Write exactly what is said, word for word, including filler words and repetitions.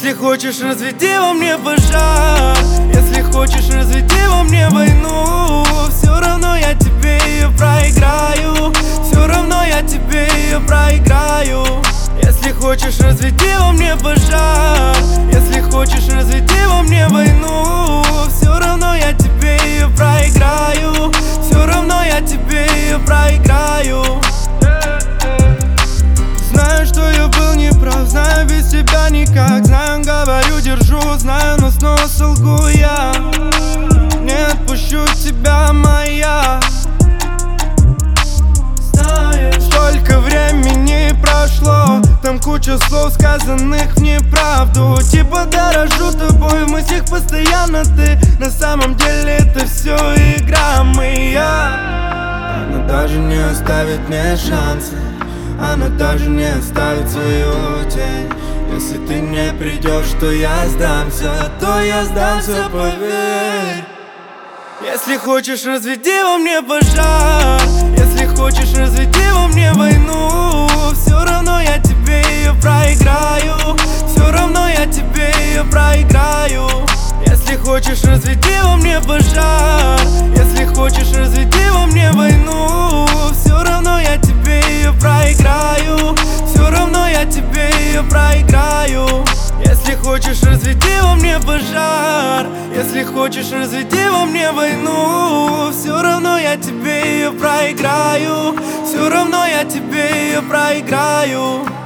Если хочешь, разведи во мне пожар. Если хочешь, разведи во мне войну. Все равно я тебе ее проиграю. Все равно я тебе ее проиграю. Если хочешь, разведи во мне пожар. Если хочешь, разведи во мне войну. Все равно я тебе ее проиграю. Все равно я тебе ее проиграю. Знаю, что я был неправ, знаю, без тебя никак. Знаю, говорю, держу, знаю, но снова солгу я. Не отпущу тебя, моя. Знаешь, столько времени прошло, там куча слов, сказанных в неправду. Типа дорожу тобой, в мыслях постоянно ты. На самом деле это все игра моя. Она даже не оставит мне шанса. Она даже не оставит свою тень. Если ты не придешь, то я сдамся. То я сдамся, поверь. Если хочешь, разведи во мне пожар. Если хочешь, разведи во мне войну. Все равно я тебе ее проиграю. Все равно я тебе ее проиграю. Если хочешь, разведи во мне пожар. Если хочешь, разведи во мне войну. Все равно я тебе ее проиграю. Все равно я тебе ее проиграю. Если хочешь, разведи во мне пожар. Если хочешь, разведи во мне войну. Все равно я тебе ее проиграю. Все равно я тебе ее проиграю.